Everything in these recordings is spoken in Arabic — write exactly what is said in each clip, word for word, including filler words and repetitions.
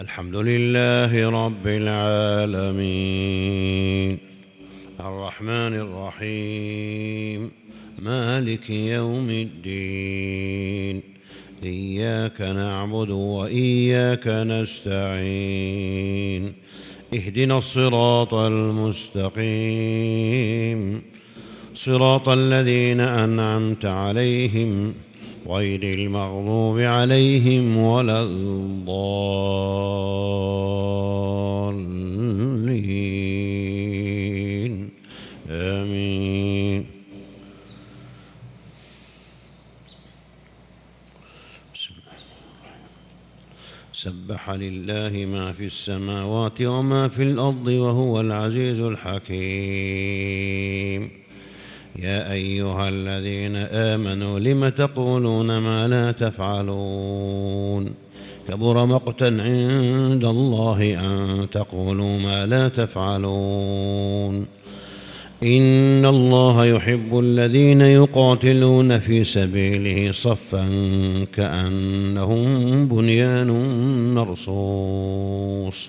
الحمد لله رب العالمين الرحمن الرحيم مالك يوم الدين إياك نعبد وإياك نستعين اهدنا الصراط المستقيم صراط الذين أنعمت عليهم غير المغضوب عليهم ولا الضالين آمين. سبح لله ما في السماوات وما في الأرض وهو العزيز الحكيم. يا أيها الذين آمنوا لم تقولون ما لا تفعلون كبر مقتا عند الله أن تقولوا ما لا تفعلون إن الله يحب الذين يقاتلون في سبيله صفا كأنهم بنيان مرصوص.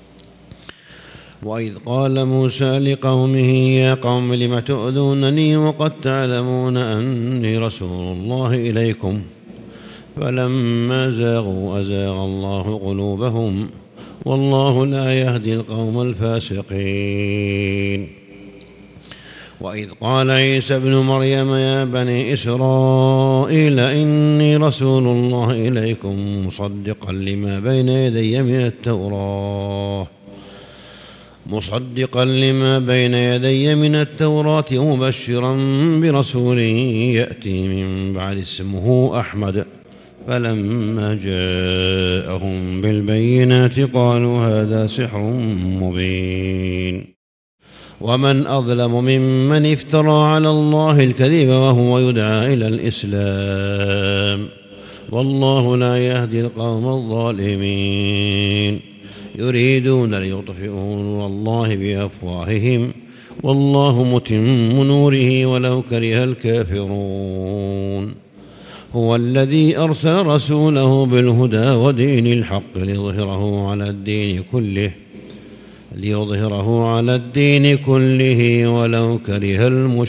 وإذ قال موسى لقومه يا قوم لم تؤذونني وقد تعلمون أني رسول الله إليكم فلما زاغوا أزاغ الله قلوبهم والله لا يهدي القوم الفاسقين. وإذ قال عيسى ابن مريم يا بني إسرائيل إني رسول الله إليكم مصدقا لما بين يدي من التوراة مصدقا لما بين يدي من التوراة مبشرا برسول يأتي من بعد اسمه أحمد فلما جاءهم بالبينات قالوا هذا سحر مبين. ومن أظلم ممن افترى على الله الكذب وهو يدعى إلى الإسلام والله لا يهدي القوم الظالمين. يريدون ليطفئوا نور الله بأفواههم والله متم نوره ولو كره الكافرون. هو الذي أرسل رسوله بالهدى ودين الحق ليظهره على الدين كله ليظهره على الدين كله ولو كره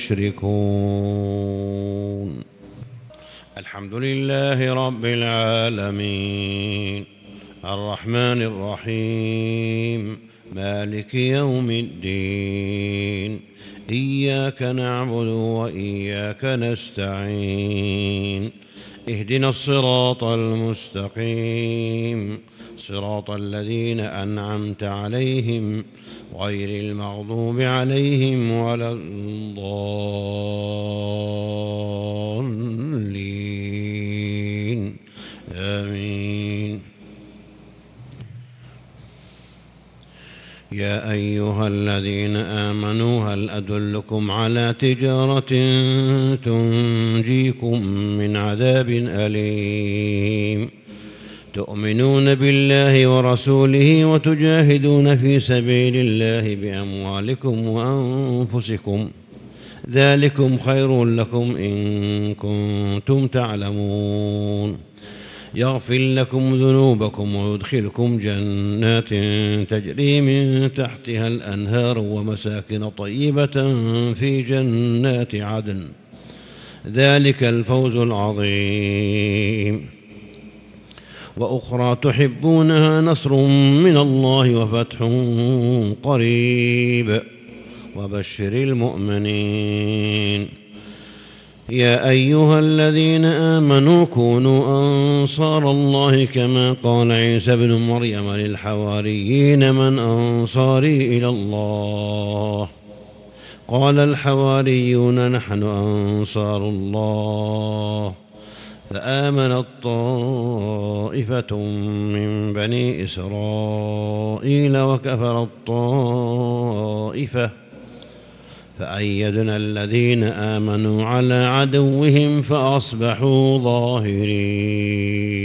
المشركون. الحمد لله رب العالمين الرحمن الرحيم مالك يوم الدين إياك نعبد وإياك نستعين اهدنا الصراط المستقيم صراط الذين أنعمت عليهم غير المغضوب عليهم ولا الضالين آمين. يا أيها الذين آمنوا هل أدلكم على تجارة تنجيكم من عذاب أليم تؤمنون بالله ورسوله وتجاهدون في سبيل الله بأموالكم وأنفسكم ذلكم خير لكم إن كنتم تعلمون. يغفر لكم ذنوبكم ويدخلكم جنات تجري من تحتها الأنهار ومساكن طيبة في جنات عدن ذلك الفوز العظيم. وأخرى تحبونها نصر من الله وفتح قريب وبشر المؤمنين. يا أيها الذين آمنوا كونوا أنصار الله كما قال عيسى بن مريم للحواريين من أنصاري إلى الله قال الحواريون نحن أنصار الله فآمنت طائفة من بني إسرائيل وكفرت طائفة فأيدنا الذين آمنوا على عدوهم فأصبحوا ظاهرين.